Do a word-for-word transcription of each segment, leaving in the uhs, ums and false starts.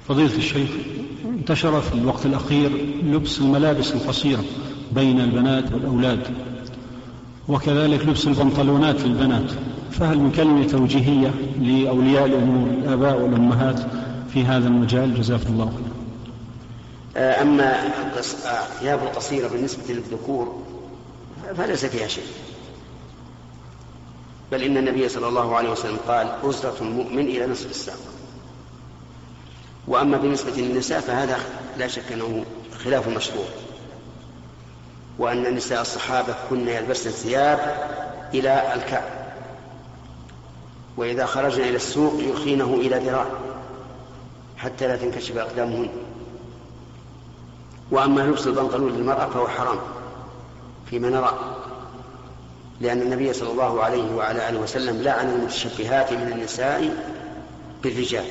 فضيلة الشيخ، انتشر في الوقت الأخير لبس الملابس القصيرة بين البنات والأولاد، وكذلك لبس البنطلونات للبنات، فهل من كلمة توجيهية لأولياء الأمور الآباء والأمهات في هذا المجال؟ جزاكم الله خيرا. أما الثياب القصيرة بالنسبة للذكور فليس فيها شيء، بل إن النبي صلى الله عليه وسلم قال: أزرة المؤمن إلى نصف الساق. وأما بالنسبة للنساء فهذا لا شك أنه خلاف مشروع، وأن نساء الصحابة كن يلبسن ثياب إلى الكعب، وإذا خرجن إلى السوق يرخينه إلى ذراع حتى لا تنكشف أقدامهن. وأما لبس البنطلون للمرأة فهو حرام فيما نرى، لأن النبي صلى الله عليه وعلى آله وسلم لعن المتشبهات من النساء بالرجال،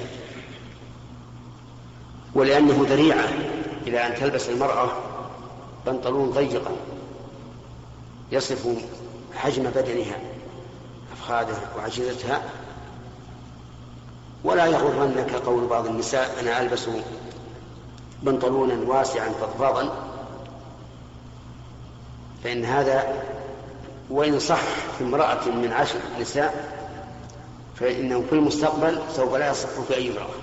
ولأنه ذريعة إلى أن تلبس المرأة بنطلون ضيقا يصف حجم بدنها أفخاذها وعجزتها. ولا يغرنك قول بعض النساء: أنا ألبس بنطلونا واسعا فضفاضا، فإن هذا وإن صح في امرأة من عشر نساء فإنه في المستقبل سوف لا يصح في أي امرأة.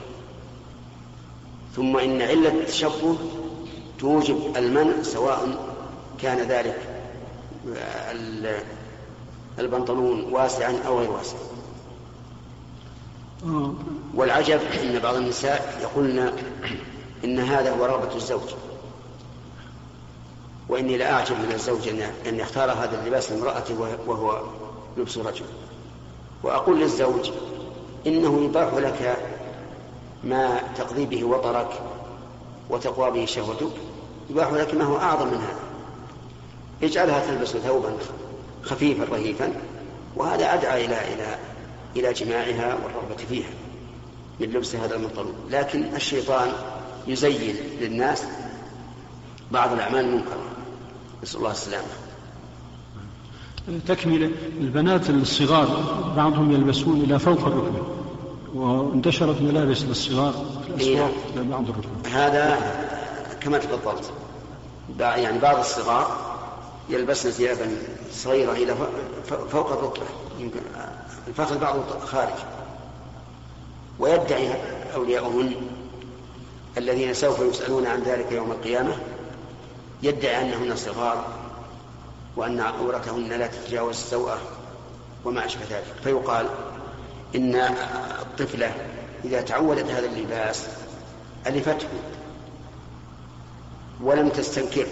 ثم إن علة التشبه توجب المنع سواء كان ذلك البنطلون واسعا أو غير واسع. والعجب إن بعض النساء يقولن إن هذا هو رغبة الزوج، وإني لا أعجب من الزوج أن يختار هذا اللباس لامرأته وهو لبس رجل. وأقول للزوج: إنه يباح لك ما تقضي به وطرك وتقوى به شهوتك، يباح لك ما هو أعظم من هذا. اجعلها تلبس ثوبا خفيفا رهيفا، وهذا أدعى إلى إلى إلى جماعها والرغبة فيها من لبس هذا البنطلون. لكن الشيطان يزين للناس بعض الأعمال المنكرة، نسأل الله السلامة. تكملة: البنات الصغار بعضهم يلبسون إلى فوق الركبة، وانتشرت ملابس للصغار في الأسواق إلى بعض الركبة. هذا كما تفضلت، يعني بعض الصغار يلبسن ثيابا صغيرة إلى فوق الركبة، يمكن الفخذ بعضه خارج، ويدعي أولياؤهن الذين سوف يسألون عن ذلك يوم القيامة، يدعي أنهن صغار وأن عورتهن لا تتجاوز السوءة وما أشبه ذلك. فيقال إن الطفلة إذا تعودت هذا اللباس ألفته ولم تستنكر،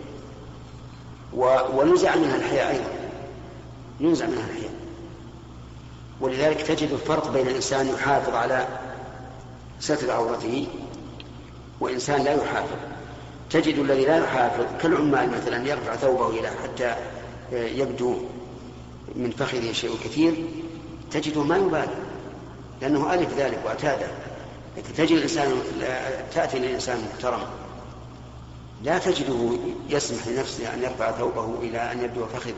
ونزع منها الحياء أيضا، ينزع منها الحياء. ولذلك تجد الفرق بين إنسان يحافظ على ستر عورته وإنسان لا يحافظ. تجد الذي لا يحافظ كالعمال مثلا يرفع ثوبه إلى حتى يبدو من فخذه شيء كثير، تجده ما يبالي لأنه ألف ذلك واعتاده. لكن تجد الإنسان تأتي للإنسان محترم لا تجده يسمح لنفسه أن يرفع ثوبه إلى أن يبدو فخذه،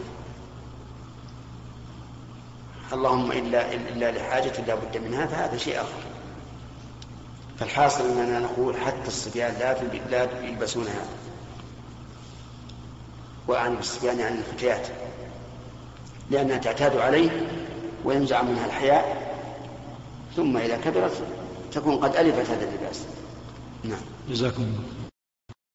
اللهم إلا, إلا لحاجة لا بد منها، فهذا شيء آخر. فالحاصل أننا نقول حتى الصبيان لا يلبسون هذا، وأعني بالصبيان عن الفتيات، لأنها تعتاد عليه وينزع منها الحياء، ثم إذا كبرت تكون قد ألفت هذا اللباس. نعم، جزاكم الله.